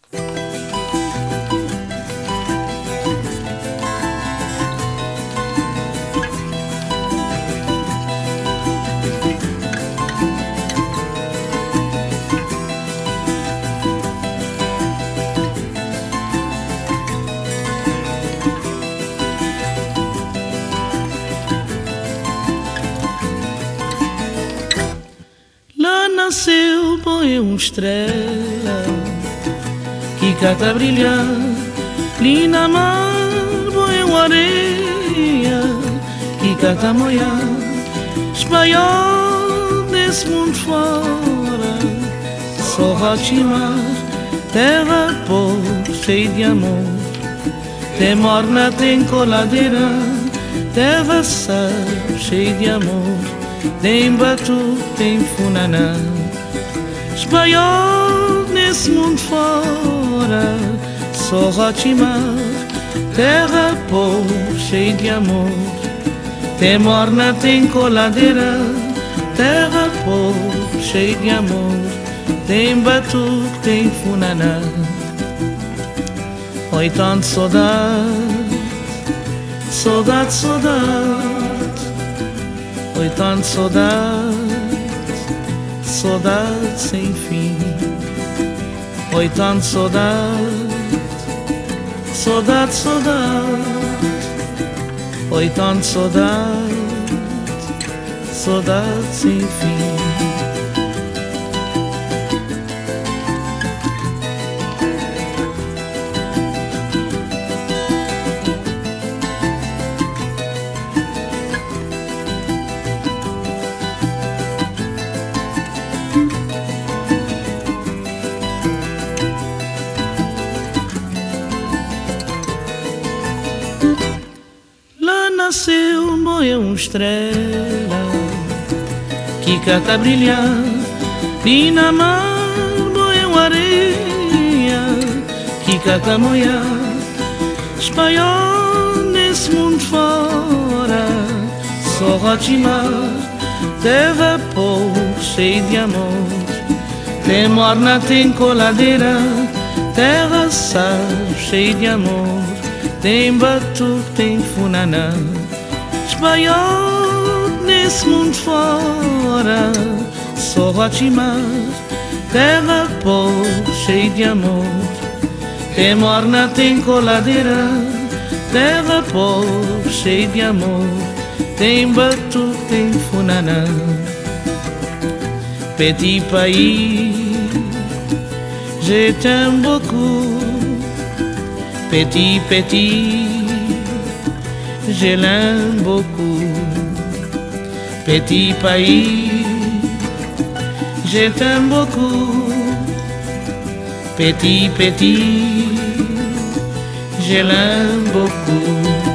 Nasceu, põe uma estrela que cata brilhar, ali na mar, põe uma areia que cata moiar, espanhol desse mundo fora, só rotimar, terra pobre, cheia de amor, tem morna, tem coladeira, terra sal, cheia de amor, tem batu, tem funaná. Espanhol nesse mundo fora, só rotimar, terra pobre, cheia de amor, tem morna, tem coladeira, terra pobre, cheia de amor, tem batu, tem funaná. Oi, tanto saudade, saudade, saudade, oi, tanto saudade, saudade sem fim. Oi, tanto saudade, saudade, saudade, oi, tanto saudade, saudade sem fim. Nasceu, boia uma estrela que cata brilhar, e na mar, boia uma areia que cata moiar, espanhol nesse mundo fora, só rotimar, terra pobre, cheia de amor, tem morna, tem coladeira, terra sal, cheia de amor, tem batu, tem funaná. Espanhol nesse mundo fora, só rotimar, terra pobre, cheia de amor, tem morna, tem coladeira, terra pobre, cheia de amor, tem batu, tem funaná. Petit pays, je t'aime beaucoup. Petit, petit, je l'aime beaucoup. Petit pays, je t'aime beaucoup. Petit, petit, je l'aime beaucoup.